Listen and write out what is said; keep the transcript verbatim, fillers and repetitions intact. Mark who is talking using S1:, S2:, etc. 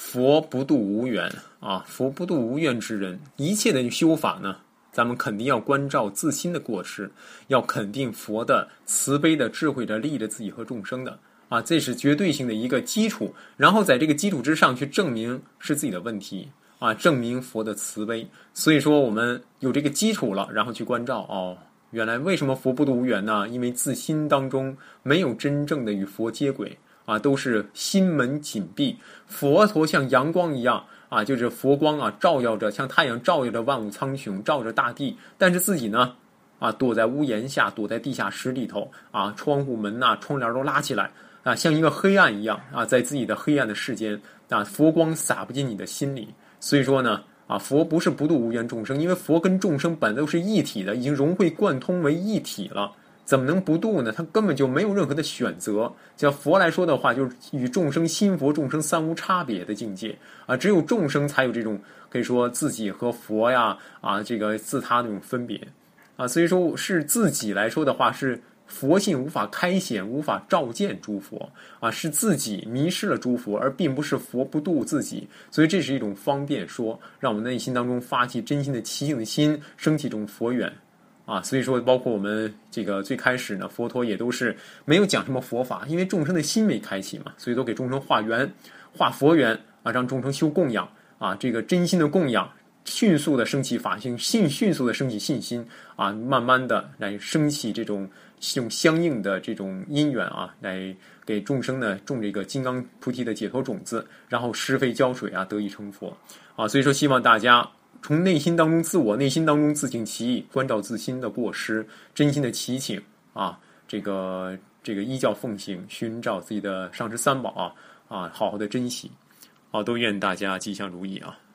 S1: 佛不度无缘啊，佛不度无缘之人。一切的修法呢，咱们肯定要关照自心的过失，要肯定佛的慈悲的智慧的利益的自己和众生的啊，这是绝对性的一个基础。然后在这个基础之上去证明是自己的问题啊，证明佛的慈悲。所以说我们有这个基础了，然后去关照哦。原来为什么佛不度无缘呢？因为自心当中没有真正的与佛接轨啊，都是心门紧闭。佛陀像阳光一样啊，就是佛光啊，照耀着，像太阳照耀着万物苍穹，照着大地。但是自己呢，啊，躲在屋檐下，躲在地下室里头啊，窗户门呐、啊、窗帘都拉起来啊，像一个黑暗一样啊，在自己的黑暗的世间啊，佛光洒不进你的心里。所以说呢。啊，佛不是不度无缘众生，因为佛跟众生本都是一体的，已经融会贯通为一体了，怎么能不度呢？他根本就没有任何的选择。叫佛来说的话，就是与众生心佛众生三无差别的境界啊，只有众生才有这种可以说自己和佛呀啊这个自他那种分别啊，所以说是自己来说的话是。佛性无法开显，无法照见诸佛啊，是自己迷失了诸佛，而并不是佛不度自己。所以这是一种方便说，让我们内心当中发起真心的齐静的心，升起这种佛缘啊。所以说，包括我们这个最开始呢，佛陀也都是没有讲什么佛法，因为众生的心没开启嘛，所以都给众生化缘、化佛缘啊，让众生修供养啊，这个真心的供养。迅速的升起法性，迅迅速的升起信心啊，慢慢的来升起这种这种相应的这种因缘啊，来给众生呢种这个金刚菩提的解脱种子，然后施肥浇水啊，得以成佛啊。所以说，希望大家从内心当中自我内心当中自净其意，关照自心的过失，真心的祈请啊，这个这个依教奉行，寻找自己的上师三宝啊啊，好好的珍惜。好，都愿大家吉祥如意啊。